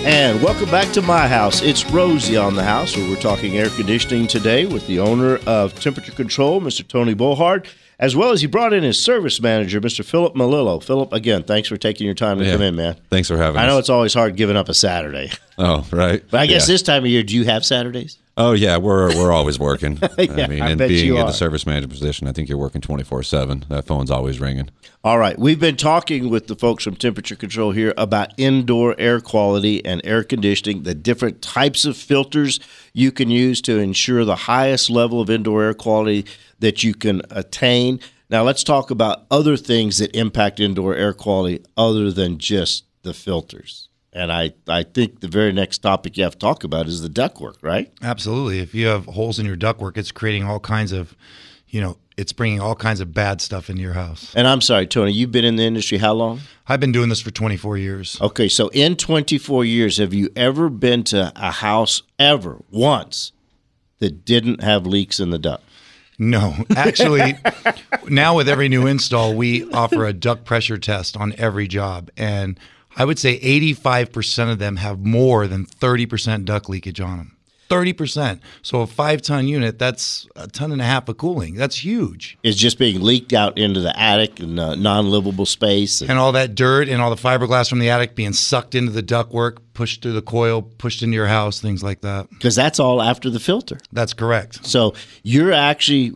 And welcome back to my house. It's Rosie on the house, where we're talking air conditioning today with the owner of Temperature Control, Mr. Tony Bohard, as well as he brought in his service manager, Mr. Philip Malillo. Philip, again, thanks for taking your time to come in, man. Thanks for having us. I know it's always hard giving up a Saturday. Oh, right. But I guess this time of year, do you have Saturdays? Oh, yeah, we're always working. Yeah, I bet being you in are. the service manager position, I think you're working 24/7. That phone's always ringing. All right. We've been talking with the folks from Temperature Control here about indoor air quality and air conditioning, the different types of filters you can use to ensure the highest level of indoor air quality that you can attain. Now, let's talk about other things that impact indoor air quality other than just the filters. And I think the very next topic you have to talk about is the ductwork, right? Absolutely. If you have holes in your ductwork, it's creating all kinds of, it's bringing all kinds of bad stuff into your house. And I'm sorry, Tony, you've been in the industry how long? I've been doing this for 24 years. Okay, so in 24 years, have you ever been to a house once that didn't have leaks in the duct? No, actually, now with every new install, we offer a duct pressure test on every job. And I would say 85% of them have more than 30% duct leakage on them. 30%. So a 5-ton unit, that's a ton and a half of cooling. That's huge. It's just being leaked out into the attic and non-livable space. And all that dirt and all the fiberglass from the attic being sucked into the ductwork, pushed through the coil, pushed into your house, things like that. Because that's all after the filter. That's correct. So you're actually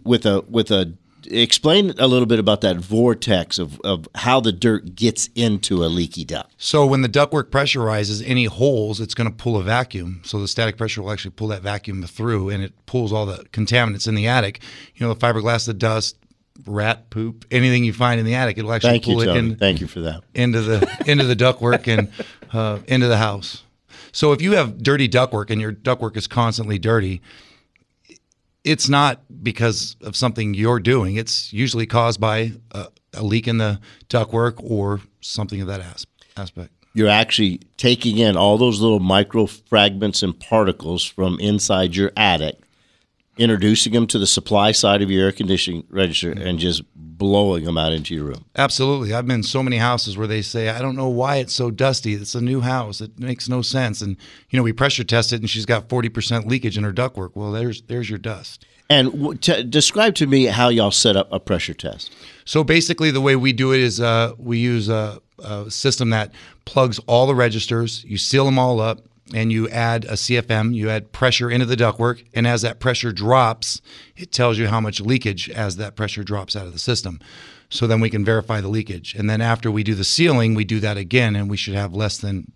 explain a little bit about that vortex of how the dirt gets into a leaky duct. So when the ductwork pressurizes any holes, it's going to pull a vacuum. So the static pressure will actually pull that vacuum through, and it pulls all the contaminants in the attic. The fiberglass, the dust, rat poop, anything you find in the attic, it'll actually pull it in. Thank you for that. Into the ductwork and into the house. So if you have dirty ductwork and your ductwork is constantly dirty, it's not because of something you're doing. It's usually caused by a leak in the ductwork or something of that aspect. You're actually taking in all those little micro fragments and particles from inside your attic, introducing them to the supply side of your air conditioning register, and just blowing them out into your room. Absolutely. I've been in so many houses where they say, I don't know why it's so dusty. It's a new house. It makes no sense. And, we pressure test it, and she's got 40% leakage in her ductwork. Well, there's your dust. And describe to me how y'all set up a pressure test. So basically the way we do it is we use a system that plugs all the registers. You seal them all up, and you add a CFM, you add pressure into the ductwork, and as that pressure drops, it tells you how much leakage as that pressure drops out of the system. So then we can verify the leakage. And then after we do the sealing, we do that again, and we should have less than,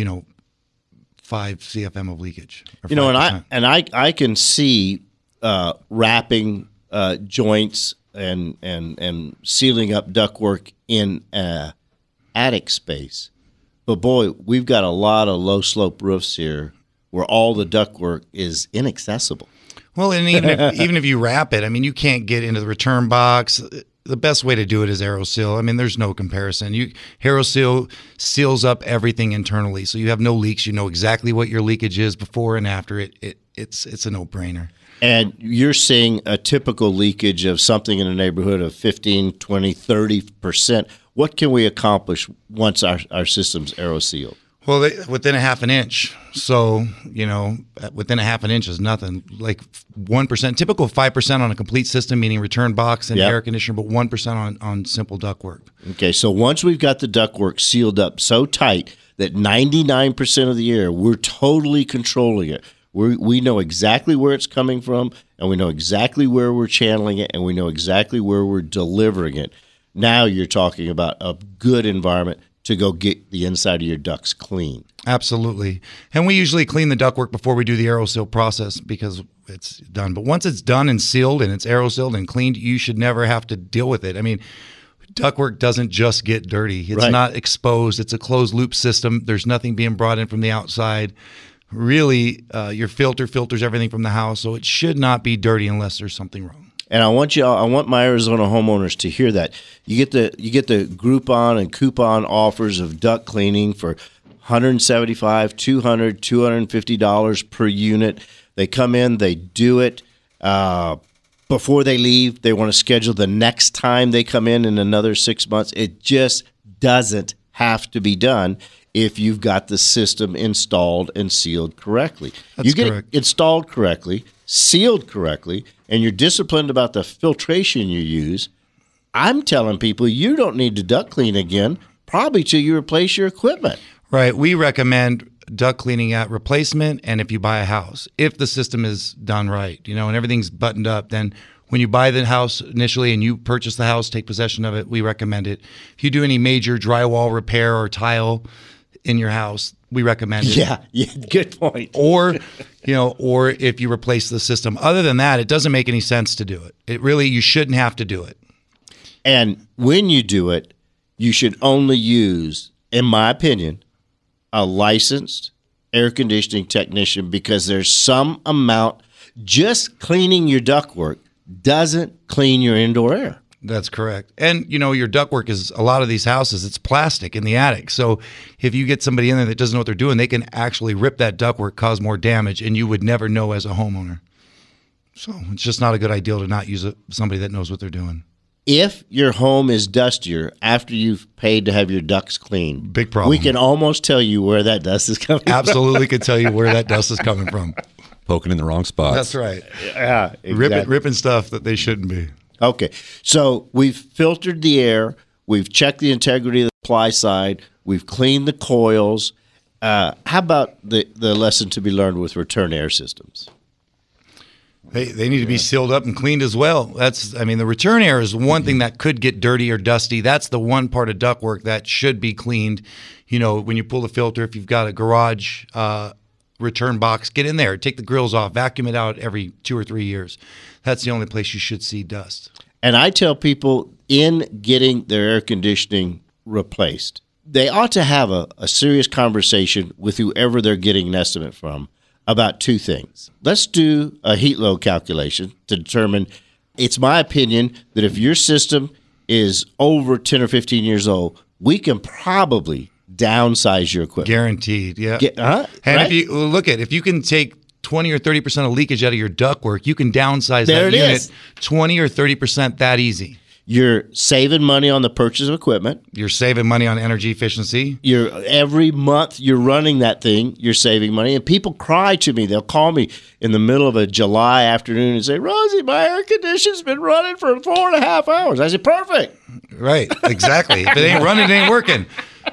5 CFM of leakage. And I can see wrapping joints and sealing up ductwork in attic space. But boy, we've got a lot of low slope roofs here where all the ductwork is inaccessible. Well, and even if you wrap it, you can't get into the return box. The best way to do it is AeroSeal. There's no comparison. AeroSeal seals up everything internally, so you have no leaks. You know exactly what your leakage is before and after it. It's a no-brainer. And you're seeing a typical leakage of something in the neighborhood of 15, 20, 30%. What can we accomplish once our system's AeroSealed? Well, within a half an inch. So, within a half an inch is nothing. Like 1%, typical 5% on a complete system, meaning return box and air conditioner, but 1% on simple ductwork. Okay, so once we've got the ductwork sealed up so tight that 99% of the air, we're totally controlling it. We know exactly where it's coming from, and we know exactly where we're channeling it, and we know exactly where we're delivering it. Now you're talking about a good environment to go get the inside of your ducts clean. Absolutely. And we usually clean the ductwork before we do the AeroSeal process because it's done. But once it's done and sealed and it's AeroSealed and cleaned, you should never have to deal with it. Ductwork doesn't just get dirty. It's not exposed. It's a closed loop system. There's nothing being brought in from the outside. Really, your filter filters everything from the house, so it should not be dirty unless there's something wrong. And I want my Arizona homeowners to hear that. You get the Groupon and coupon offers of duct cleaning for $175, $200, $250 per unit. They come in, they do it. Before they leave, they want to schedule the next time they come in another 6 months. It just doesn't have to be done if you've got the system installed and sealed correctly. That's you get correct. it installed correctly, sealed correctly, and you're disciplined about the filtration you use. I'm telling people you don't need to duct clean again, probably till you replace your equipment. Right. We recommend duct cleaning at replacement and if you buy a house, if the system is done right, and everything's buttoned up, then when you buy the house initially and you purchase the house, take possession of it, we recommend it. If you do any major drywall repair or tile in your house, we recommend it. Yeah, good point. Or, or if you replace the system. Other than that, it doesn't make any sense to do it. You shouldn't have to do it. And when you do it, you should only use, in my opinion, a licensed air conditioning technician, because there's some amount, just cleaning your ductwork doesn't clean your indoor air. That's correct. And, your ductwork is, a lot of these houses, it's plastic in the attic. So if you get somebody in there that doesn't know what they're doing, they can actually rip that ductwork, cause more damage, and you would never know as a homeowner. So it's just not a good idea to not use somebody that knows what they're doing. If your home is dustier after you've paid to have your ducts cleaned, Big problem. We can almost tell you where that dust is coming Absolutely could tell you where that dust is coming from. Poking in the wrong spots. That's right. from. Yeah, exactly. Ripping stuff that they shouldn't be. Okay, so we've filtered the air, we've checked the integrity of the supply side, we've cleaned the coils. How about the lesson to be learned with return air systems? They need to be sealed up and cleaned as well. The return air is one thing that could get dirty or dusty. That's the one part of ductwork that should be cleaned. When you pull the filter, if you've got a garage return box, get in there, take the grills off, vacuum it out every 2 or 3 years. That's the only place you should see dust. And I tell people, in getting their air conditioning replaced, they ought to have a serious conversation with whoever they're getting an estimate from about two things. Let's do a heat load calculation to determine, it's my opinion that if your system is over 10 or 15 years old, we can probably downsize your equipment. Guaranteed, yeah. And right? If you can take 20 or 30% of leakage out of your ductwork, you can downsize There that it unit is. 20 or 30% that easy. You're saving money on the purchase of equipment. You're saving money on energy efficiency. Every month you're running that thing, you're saving money. And people cry to me. They'll call me in the middle of a July afternoon and say, Rosie, my air conditioning's been running for 4.5 hours. I said, perfect. Right, exactly. If it ain't running, it ain't working.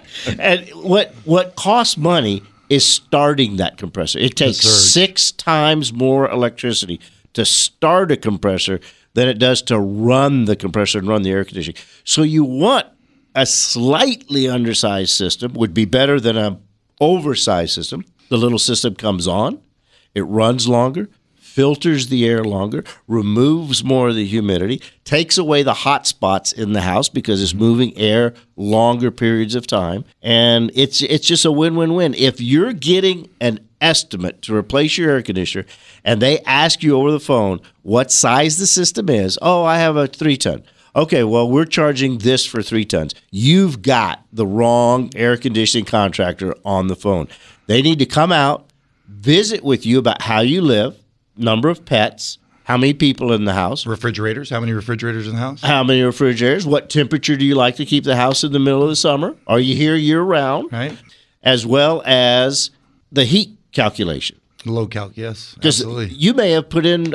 And what costs money is starting that compressor. It takes 6 times more electricity to start a compressor than it does to run the compressor and run the air conditioning. So you want a slightly undersized system would be better than an oversized system. The little system comes on, it runs longer, filters the air longer, removes more of the humidity, takes away the hot spots in the house because it's moving air longer periods of time, and it's just a win-win-win. If you're getting an estimate to replace your air conditioner and they ask you over the phone what size the system is, I have a 3-ton. Okay, well, we're charging this for 3 tons. You've got the wrong air conditioning contractor on the phone. They need to come out, visit with you about how you live, number of pets, how many people in the house, Refrigerators. How many refrigerators in the house? how many refrigerators, what temperature do you like to keep the house in the middle of the summer? Are you here year-round? Right. As well as the heat calculation. Low calc, yes. Because Absolutely. you may have put in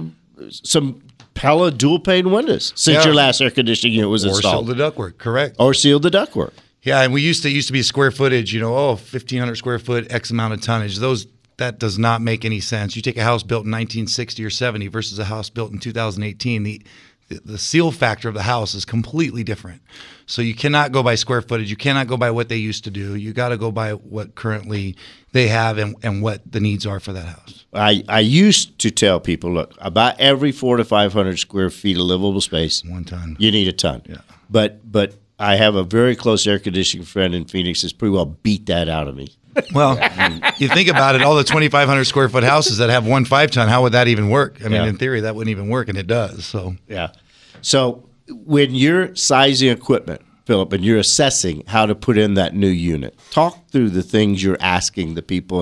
some Pella dual-pane windows since your last air conditioning unit was Or installed. sealed the ductwork, correct. Or sealed the ductwork. Yeah, and we used to be square footage, 1,500 square foot, X amount of tonnage. That does not make any sense. You take a house built in 1960 or 70 versus a house built in 2018, the seal factor of the house is completely different. So you cannot go by square footage. You cannot go by what they used to do. You got to go by what currently they have and what the needs are for that house. I used to tell people, look, about every 400 to 500 square feet of livable space, 1 ton. you need a ton. Yeah. But I have a very close air conditioning friend in Phoenix that's pretty well beat that out of me. Well, you think about it, all the 2,500 square foot houses that have 1 5-ton, how would that even work? I mean, in theory, that wouldn't even work, and it does. So Yeah. So when you're sizing equipment, Philip, and you're assessing how to put in that new unit, talk through the things you're asking the people. And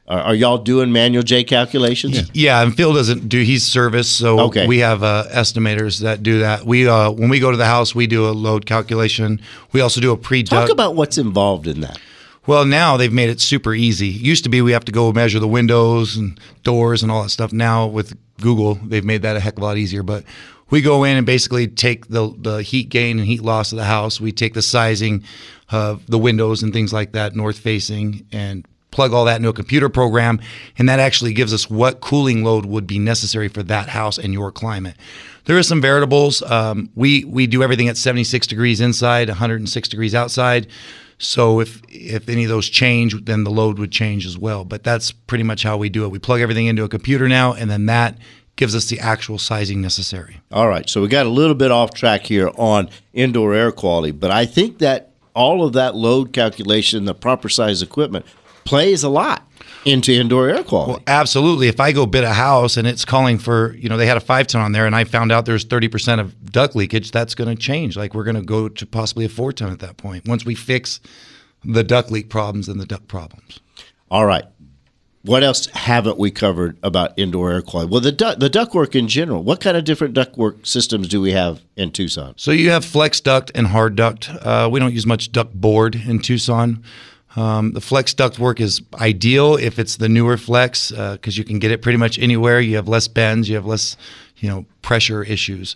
Are y'all doing manual J calculations? Yeah, and Phil doesn't do. He's service, so Okay. we have estimators that do that. We when we go to the house, we do a load calculation. We also do a pre-duct. Talk about what's involved in that. Well, now they've made it super easy. Used to be we have to go measure the windows and doors and all that stuff. Now with Google, they've made that a heck of a lot easier. But we go in and basically take the heat gain and heat loss of the house. We take the sizing of the windows and things like that, north facing, and plug all that into a computer program, and that actually gives us what cooling load would be necessary for that house and your climate. There are some variables. We do everything at 76 degrees inside, 106 degrees outside. So if any of those change, then the load would change as well. But that's pretty much how we do it. We plug everything into a computer now, and then that gives us the actual sizing necessary. All right, so we got a little bit off track here on indoor air quality, but I think that all of that load calculation, the proper size equipment, plays a lot into indoor air quality. Well, absolutely. If I go bid a house and it's calling for, they had a 5-ton on there and I found out there's 30% of duct leakage, that's going to change. Like we're going to go to possibly a 4-ton at that point once we fix the duct leak problems and the duct problems. All right. What else haven't we covered about indoor air quality? Well, the ductwork in general. What kind of different ductwork systems do we have in Tucson? So you have flex duct and hard duct. We don't use much duct board in Tucson. The flex duct work is ideal if it's the newer flex because you can get it pretty much anywhere. You have less bends, you have less, pressure issues.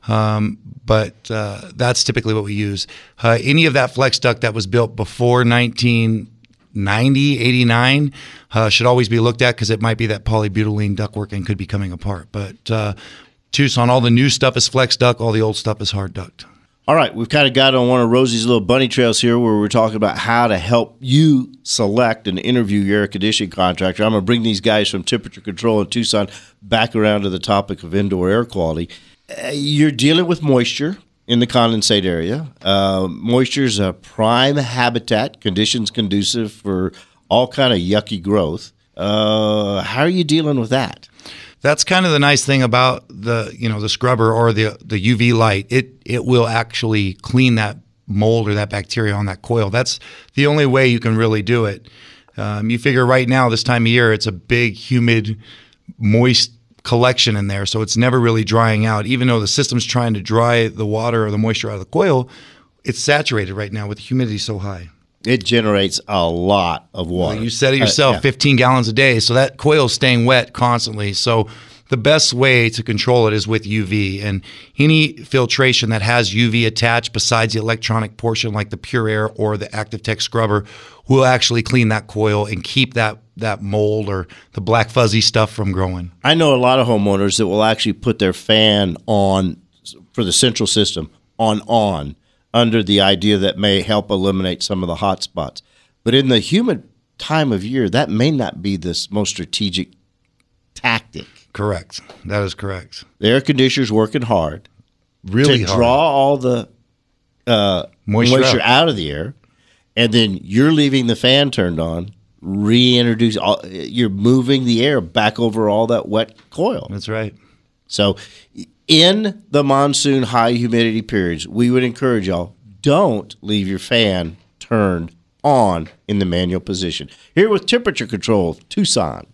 But that's typically what we use. Any of that flex duct that was built before 1990, 89 should always be looked at because it might be that polybutylene ductwork and could be coming apart. But Tucson, all the new stuff is flex duct, all the old stuff is hard duct. All right, we've kind of got on one of Rosie's little bunny trails here where we're talking about how to help you select and interview your air conditioning contractor. I'm going to bring these guys from Temperature Control in Tucson back around to the topic of indoor air quality. You're dealing with moisture in the condensate area. Moisture is a prime habitat, conditions conducive for all kind of yucky growth. How are you dealing with that? That's kind of the nice thing about the scrubber or the UV light. It will actually clean that mold or that bacteria on that coil. That's the only way you can really do it. You figure right now, this time of year, it's a big, humid, moist collection in there, so it's never really drying out. Even though the system's trying to dry the water or the moisture out of the coil, it's saturated right now with the humidity so high. It generates a lot of water. Well, you said it yourself, 15 gallons a day. So that coil's staying wet constantly. So the best way to control it is with UV. And any filtration that has UV attached besides the electronic portion like the Pure Air or the ActiveTech scrubber will actually clean that coil and keep that mold or the black fuzzy stuff from growing. I know a lot of homeowners that will actually put their fan on for the central system on under the idea that may help eliminate some of the hot spots. But in the humid time of year, that may not be the most strategic tactic. Correct. That is correct. The air conditioner's working hard Really to hard. draw all the moisture out. out of the air, and then you're leaving the fan turned on, you're moving the air back over all that wet coil. That's right. So in the monsoon high humidity periods, we would encourage y'all, don't leave your fan turned on in the manual position. Here with Temperature Control, Tucson.